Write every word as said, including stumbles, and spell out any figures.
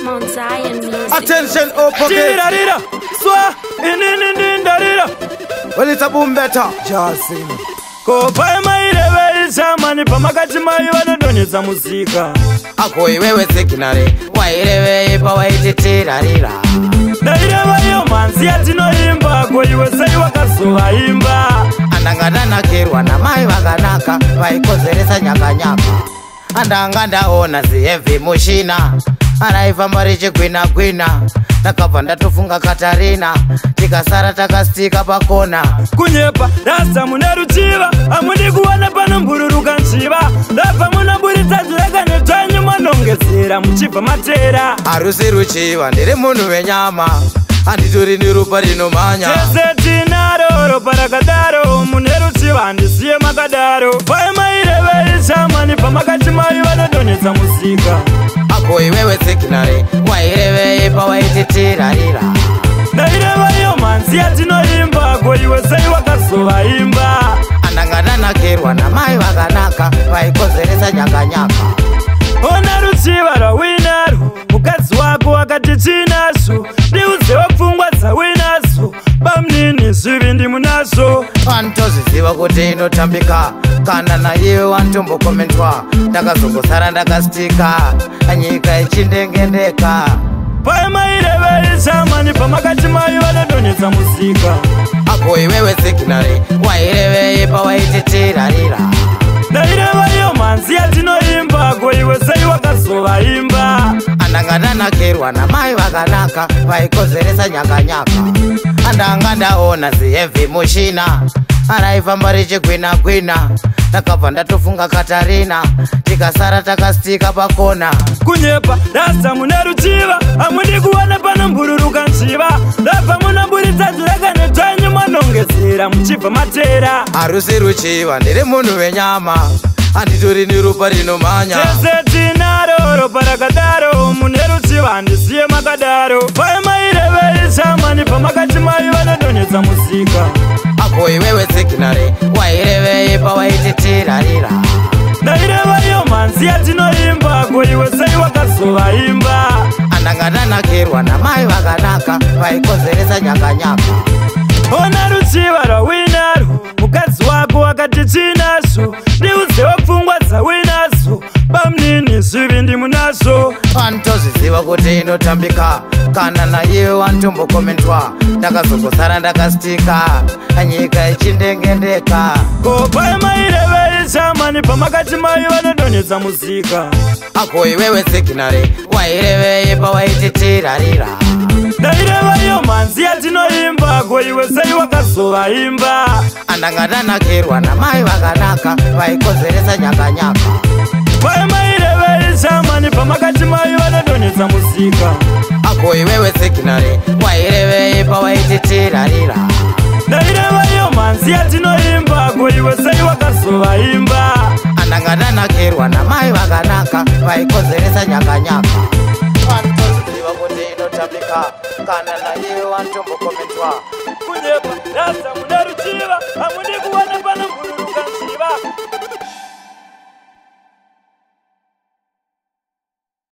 Mount Zion music. Attention, oh pocket. Swa, in in in in darira. Well, it's a boom better. Jasin. Ko pai mai rewe chamani pamakati mai vanodonedza muzika. Ako iwewe signare, wairewe pa waitetirarira. Darira yo manzi yatinoimba, ko iwe sei wakazovaimba. Andanganakirwa na mai vakanaka, vaikozeresa nyakanyaka. Andangandaona zihevi mushina, anaifamba richigwina gwina. Takabva ndatofunga Katarina, tikasara takastika pakona. Kunyepa rasa mune ruchiva, amudi kuwana pano mbururuka nchiva. Ndabva munoburitsa dzireka netanyu manongezera muchibva matera. Harusi ruchiva, ndiri munhu wenyama, handitori neropa rinomhanya. Tese tinaro ropa rakadaro, mune ruchiva handisiye makadaro. Pai mairevei chamani pamakati mai vanodonedza muzika. Ako iwewe signare, wairevei pa waitetirarira. Ndaireva yo manzi yatinoimba, ko iwe sei wakazovaimba. Andanganakirwa na mai vakanaka, vaikozeresa nyakanyaka. Ona ruchiva rwawinarwo, mukadzi wako wakati chinazvo. Ndiudzewo pfungwa dzawinazvo, bamnini zvivi ndimunazvo. Vanotozviziva kuti inotambika, kana naiwe wantombokomentwa. Ndakazongosara ndakastika, nyika ichindengendeka. Pai mairevei chamani pamakati mai vanodonedza muzika. Ako iwewe signare, wairevei pa waitetirarira. Ndaireva yo manzi yatinoimba, ko iwe sei wakazovaimba. Andanganakirwa na mai vakanaka, vaikozeresa nyakanyaka. Andangandaona zihevi mushina, anaifamba richigwina gwina. Takabva ndatofunga Katarina, tikasara takastika pakona. Kunyepa rasa mune ruchiva, amudi kuwana pano mbururuka nchiva. Ndabva munoburitsa dzireka netanyu manongezera muchibva matera. Harusi ruchiva, ndiri munhu wenyama, handitori neropa rinomhanya. Tese tinaro ropa rakadaro, mune ruchiva handisiye makadaro. Pai mairevei chamani pamakati mai vanodonedza muzika. Ako iwewe signare, wairevei pa waitetirarira. Ndaireva yo manzi yatinoimba, ko iwe sei wakazovaimba. Andanganakirwa na mai vakanaka, vaikozeresa nyakanyaka. Ona ruchiva rwawinarwo, mukadzi wako wakati chinazvo. Ndiudzewo pfungwa dzawinazvo, bamnini zvivi ndimunazvo. Vanotozviziva kuti inotambika, kana naiwe wantombokomentwa. Ndakazongosara ndakastika, nyika ichindengendeka. Ko pai mairevei chamani pamakati mai vanodonedza muzika. Ako iwewe signare, wairevei pa waitetirarira. Ndaireva yo manzi yatinoimba, ko iwe sei wakazovaimba. Andanganakirwa na mai vakanaka, vaikozeresa nyakanyaka. Pai mairevei chamani pamakati mai vanodonedza muzika. Ako iwewe signare, wairevei pa waitetirarira. Ndaireva yo manzi yatinoimba, ko iwe sei wakazovaimba. Andanganakirwa na mai vakanaka, vaikozeresa nyakanyaka. Vanotozviziva kuti inotambika, kana naiwe wantombokomentwa. Kunyepa rasa mune ruchiva,